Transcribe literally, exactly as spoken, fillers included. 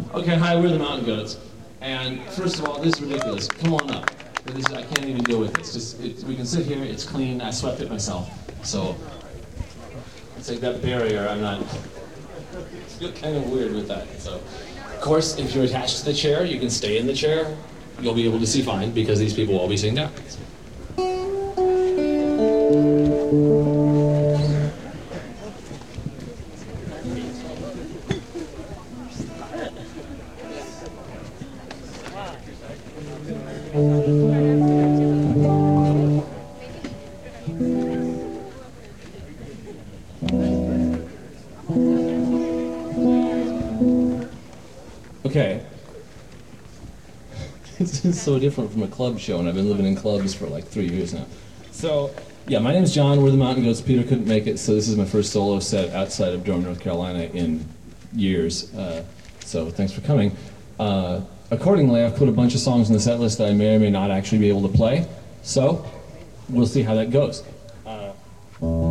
Okay, hi, we're the Mountain Goats. And first of all, this is ridiculous. Come on up. This, I can't even deal with this. Just it, we can sit here. It's clean. I swept it myself. So it's like that barrier. I'm not. I feel kind of weird with that. So, of course, if you're attached to the chair, you can stay in the chair. You'll be able to see fine because these people will all be sitting down. Okay. This is so different from a club show, and I've been living in clubs for like three years now. So, yeah, my name's John. We're the Mountain Goats. Peter couldn't make it, so this is my first solo set outside of Durham, North Carolina in years. Uh, so thanks for coming. Uh, accordingly, I've put a bunch of songs in the set list that I may or may not actually be able to play. So, we'll see how that goes. Uh,